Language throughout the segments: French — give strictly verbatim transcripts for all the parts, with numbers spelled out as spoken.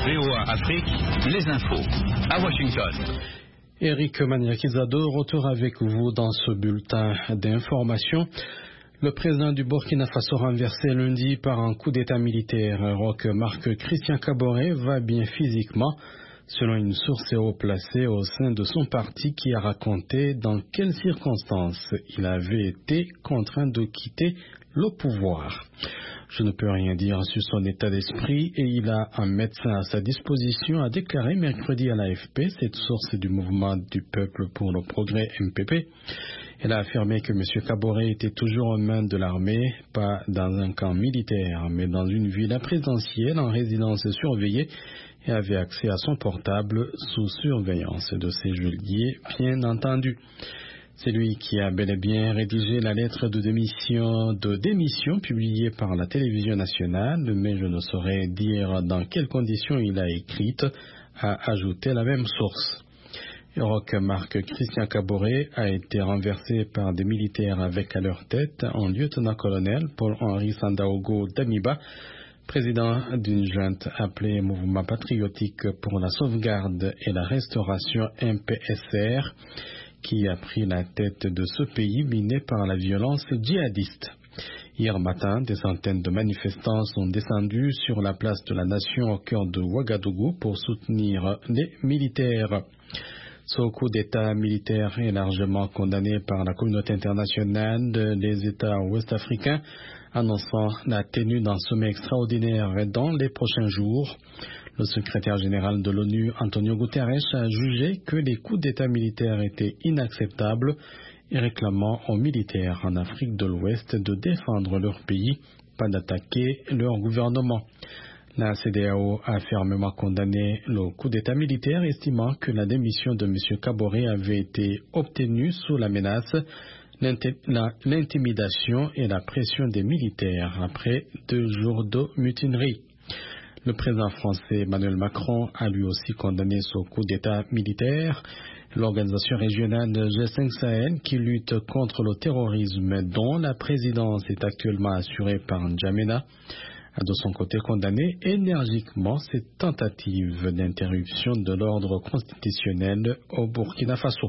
V O A Afrique, les infos, à Washington. Eric Maniakizado, retour avec vous dans ce bulletin d'information. Le président du Burkina Faso renversé lundi par un coup d'état militaire, Roch Marc Christian Kaboré, va bien physiquement, selon une source haut placée au sein de son parti qui a raconté dans quelles circonstances il avait été contraint de quitter le pouvoir. Je ne peux rien dire sur son état d'esprit et il a un médecin à sa disposition, a déclaré mercredi à l'A F P, cette source du mouvement du peuple pour le progrès M P P. Elle a affirmé que M. Kaboré était toujours aux mains de l'armée, pas dans un camp militaire, mais dans une villa présidentielle en résidence surveillée et avait accès à son portable sous surveillance de ses geôliers, bien entendu. C'est lui qui a bel et bien rédigé la lettre de démission, de démission publiée par la télévision nationale, mais je ne saurais dire dans quelles conditions il a écrite, a ajouté la même source. Roch Marc Christian Kaboré a été renversé par des militaires avec à leur tête un lieutenant-colonel Paul-Henri Sandaogo Damiba, président d'une junte appelée Mouvement patriotique pour la sauvegarde et la restauration M P S R, qui a pris la tête de ce pays miné par la violence djihadiste. Hier matin, des centaines de manifestants sont descendus sur la place de la Nation au cœur de Ouagadougou pour soutenir les militaires. Ce coup d'État militaire est largement condamné par la communauté internationale, les États ouest-africains, annonçant la tenue d'un sommet extraordinaire dans les prochains jours. Le secrétaire général de l'ONU, Antonio Guterres, a jugé que les coups d'État militaires étaient inacceptables et réclamant aux militaires en Afrique de l'Ouest de défendre leur pays, pas d'attaquer leur gouvernement. La C E D E A O a fermement condamné le coup d'État militaire, estimant que la démission de M. Kaboré avait été obtenue sous la menace, l'intimidation et la pression des militaires après deux jours de mutinerie. Le président français Emmanuel Macron a lui aussi condamné ce coup d'État militaire. L'organisation régionale G cinq Sahel, qui lutte contre le terrorisme dont la présidence est actuellement assurée par N'Djamena, a de son côté condamné énergiquement cette tentative d'interruption de l'ordre constitutionnel au Burkina Faso.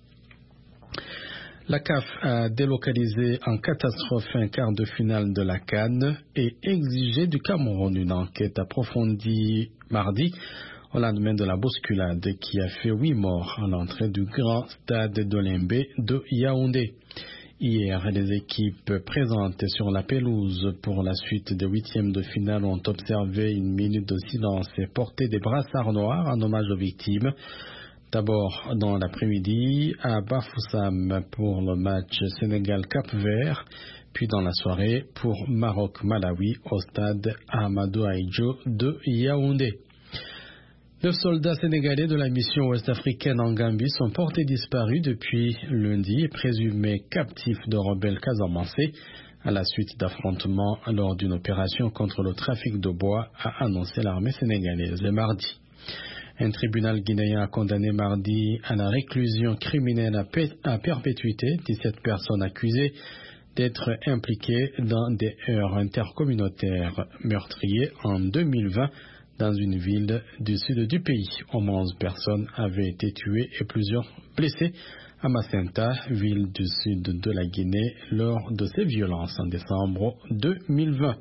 La C A F a délocalisé en catastrophe un quart de finale de la CAN et exigé du Cameroun une enquête approfondie mardi au lendemain de la bousculade qui a fait huit morts à l'entrée du grand stade de Limbe de Yaoundé. Hier, les équipes présentes sur la pelouse pour la suite des huitièmes de finale ont observé une minute de silence et porté des brassards noirs en hommage aux victimes. D'abord dans l'après-midi à Bafoussam pour le match Sénégal-Cap-Vert, puis dans la soirée pour Maroc-Malawi au stade Ahmadou Ahidjo de Yaoundé. Les soldats sénégalais de la mission ouest-africaine en Gambie sont portés disparus depuis lundi et présumés captifs de rebelles casamançais à la suite d'affrontements lors d'une opération contre le trafic de bois, a annoncé l'armée sénégalaise le mardi. Un tribunal guinéen a condamné mardi à la réclusion criminelle à, per- à perpétuité dix-sept personnes accusées d'être impliquées dans des heurts intercommunautaires meurtriers en deux mille vingt dans une ville du sud du pays. Au moins onze personnes avaient été tuées et plusieurs blessées à Macenta, ville du sud de la Guinée, lors de ces violences en décembre deux mille vingt.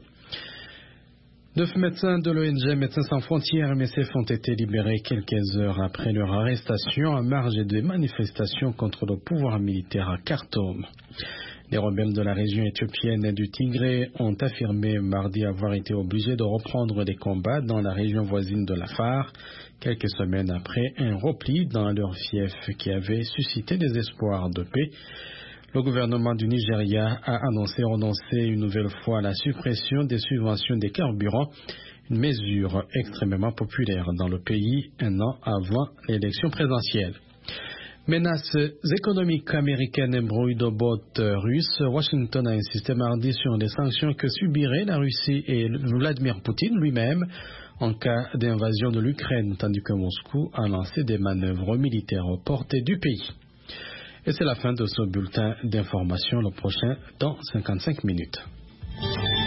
Neuf médecins de l'O N G Médecins sans frontières M S F ont été libérés quelques heures après leur arrestation en marge des manifestations contre le pouvoir militaire à Khartoum. Les rebelles de la région éthiopienne du Tigré ont affirmé mardi avoir été obligés de reprendre les combats dans la région voisine de l'Afar, quelques semaines après un repli dans leur fief qui avait suscité des espoirs de paix. Le gouvernement du Nigeria a annoncé renoncer une nouvelle fois à la suppression des subventions des carburants, une mesure extrêmement populaire dans le pays un an avant l'élection présidentielle. Menaces économiques américaines et bruit de bottes russes, Washington a insisté mardi sur les sanctions que subiraient la Russie et Vladimir Poutine lui-même en cas d'invasion de l'Ukraine, tandis que Moscou a lancé des manœuvres militaires aux portes du pays. Et c'est la fin de ce bulletin d'information, le prochain dans cinquante-cinq minutes.